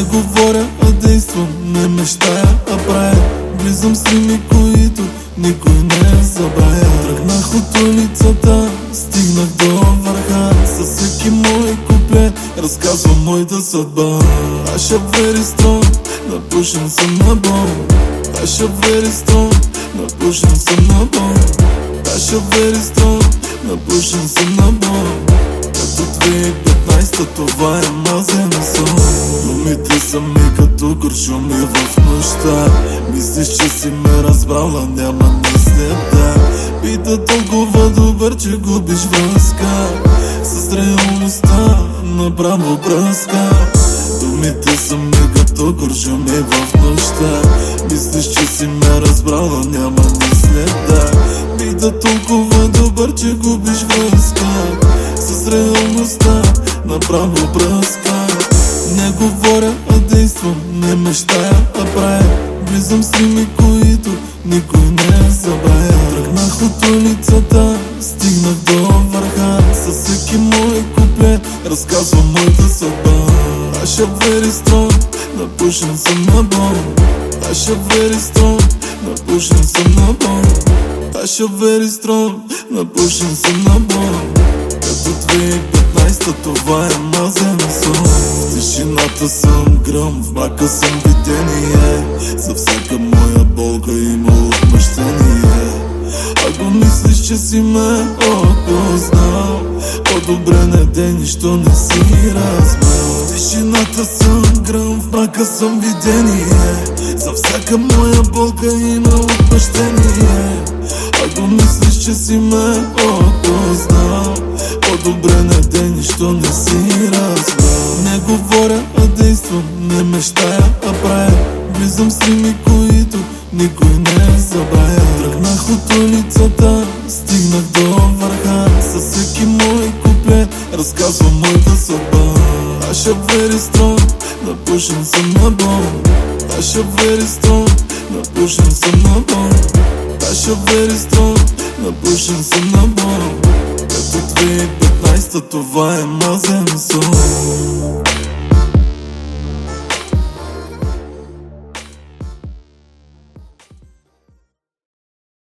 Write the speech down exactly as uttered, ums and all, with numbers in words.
Не говоря, а действам, не мечтая, а правя. Влизам с рими, които никой не забравя. Тръгнах от улицата, стигнах до върха. Със всеки мой куплет разказвам моята съдба. I shall very strong, напушен съм на бомб. I shall very strong, напушен съм на бомб. I shall very strong, напушен съм на бомб. Като две хиляди и петнайсета, това е мазен сон. Думите са ми като куршуми в нощта. Мислиш, че си ме разбрала, няма ни следа. Пита толкова добър, че губиш връзка с реалността, направо бръска. Думите са ми като куршуми в нощта. Мислиш, че си ме разбрала, няма ни следа. Пита толкова добър, че губиш връзка с реалността, направо бръска. Не говоря, а действам, не мечтая, а правя. Влизам с рими, които никой не забравя. Тръгнах от улицата, стигнах до върха. Със всеки мой куплет разказвам моята съдба. I shall very strong, напушен съм на бомб. I shall very strong, напушен съм на бомб. I shall very strong, напушен съм на бомб. Като две хиляди и петнайсета, това е мазен сон. В тишината съм гръм, в мрака съм видение. За всяка моя болка има отмъщение. Ако мислиш, че си ме опознал, по-добре не дей, нищо не си разбрал. В тишината съм гръм, в мрака съм видение. За всяка моя болка има отмъщение. Ако мислиш, че си ме опознал, по-добре не дей, нищо не си разбрал. Не говоря, а действам, не мечтая, а правя. Влизам с рими, които никой не забравя. Тръгнах от улицата, стигнах до върха. Със всеки мой куплет разказвам моята съдба. I shall very strong, напушен съм на бомб. I shall very strong, напушен съм на бомб. I shall very strong, напушен съм на бомб. Като две хиляди и петнайсета, това е мазен сон.